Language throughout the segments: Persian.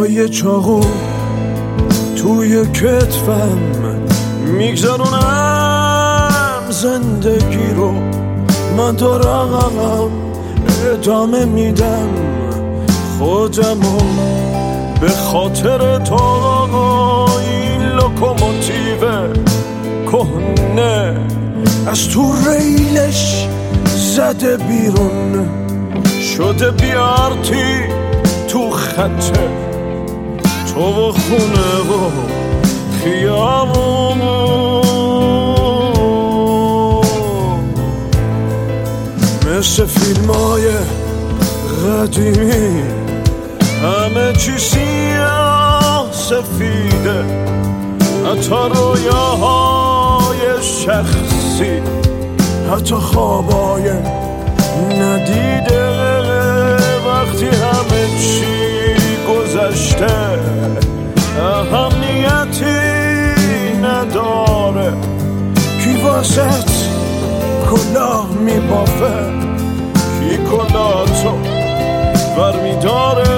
با یه چاقو توی کتفم میگذرونم زندگی رو، من دارم ادامه میدم خودمو به خاطر تو. این لوکوموتیو کهنه از تو ریلش زده بیرون، شده بیارتی تو خطه تو و خونه و خیابون. مثل فیلمای قدیمی همه چی سیاه سفیده، حتی رویاهای شخصی، حتی خوابای ندیده. وقتی همه چی گذشته اهمیتی نداره، کی واسط کلاه میبافه، کی کلاهتو برمیداره.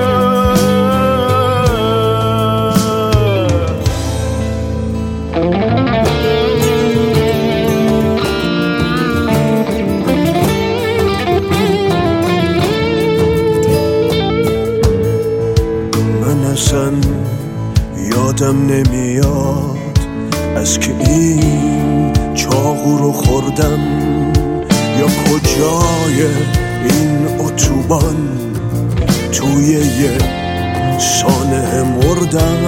من اصلا یادم نمیاد از که این چاقو رو خوردم یا کجای این اتوبان توی یه سانحه مردم.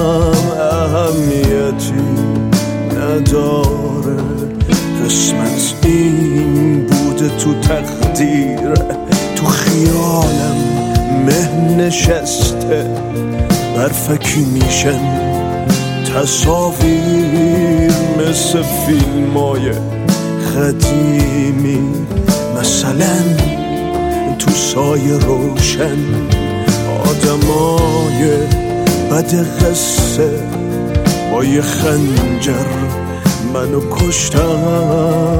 اهمیتی نداره، قسمت این بوده تو تقدیر، تو خیالم مه نشسته، برفکی میشن تصاویر مثل فیلمای قدیمی، مثلا تو سایه روشن آدمای بد قصه با یه خنجر منو کشتن.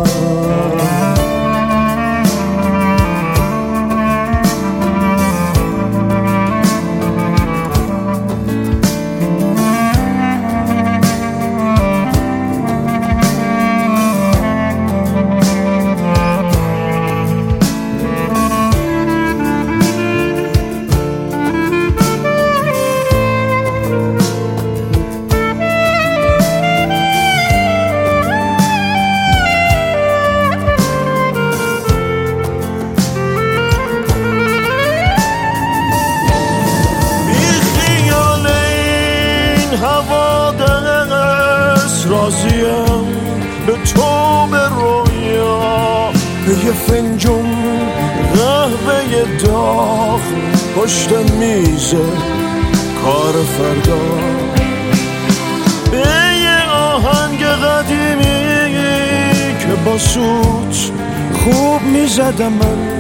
راضیم به تو به رویا، به یه فنجون قهوه داغ پشت میز کار فردا، به یه آهنگ قدیمی که با سوت خوب میزدم من.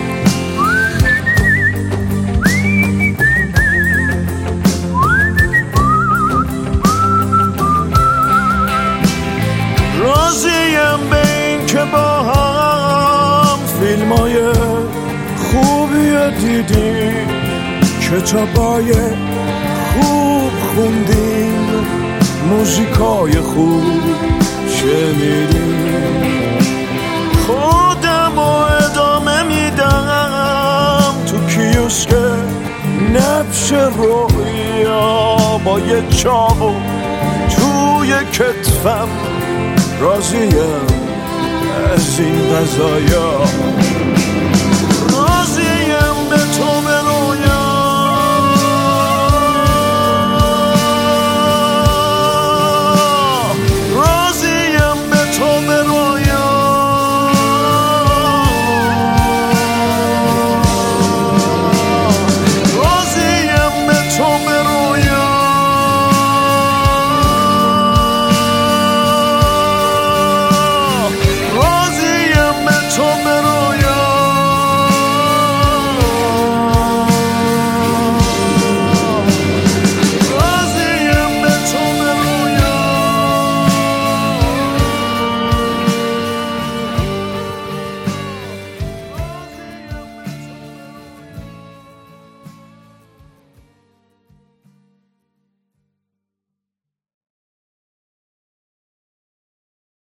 راضیم به این که با هم فیلمای خوبی دیدیم، کتابای خوب خوندیم، موزیکای خوب شنیدیم. خودم رو ادامه میدم تو کیوسک نبش رویا، با یه چاقو توی کتفم. راضیم از این قضایا، راضیم به تو به رویا. راضیم به تو به رویا. راضیم به تو به رویا. راضیم به تو